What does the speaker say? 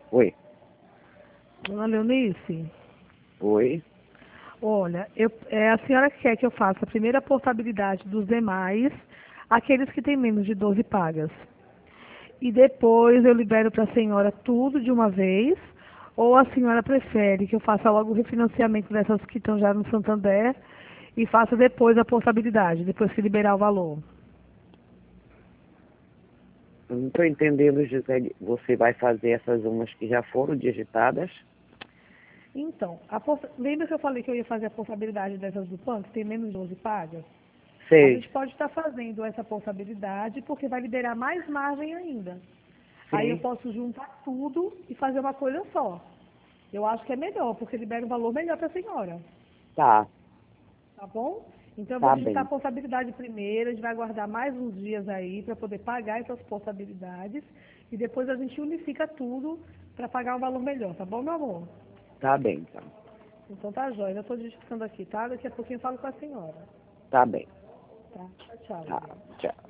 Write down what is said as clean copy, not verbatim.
Oi. Dona Leonice, Oi. olha, a senhora quer que eu faça a primeira portabilidade dos demais, aqueles que têm menos de 12 pagas. E depois eu libero para a senhora tudo de uma vez, ou a senhora prefere que eu faça logo o refinanciamento dessas que estão já no Santander e faça depois a portabilidade, depois que liberar o valor? Eu não estou entendendo, Gisele. Você vai fazer essas umas que já foram digitadas? Então, lembra que eu falei que eu ia fazer a portabilidade dessas do banco, que tem menos de 12 pagas? A Sei. gente pode estar fazendo essa portabilidade porque vai liberar mais margem ainda. Aí eu Sim. posso juntar tudo e fazer uma coisa só. Eu acho que é melhor, porque libera um valor melhor para a senhora. Tá. Tá bom? Então eu vou Tá digitar a bem. portabilidade primeiro, a gente vai aguardar mais uns dias aí para poder pagar essas portabilidades e depois a gente unifica tudo para pagar um valor melhor, tá bom, meu amor? Tá bem, então. Então tá jóia, eu estou digitando aqui, tá? Daqui a pouquinho eu falo com a senhora. Tá bem. Tá? Tchau, Tá. Lilian. Tchau.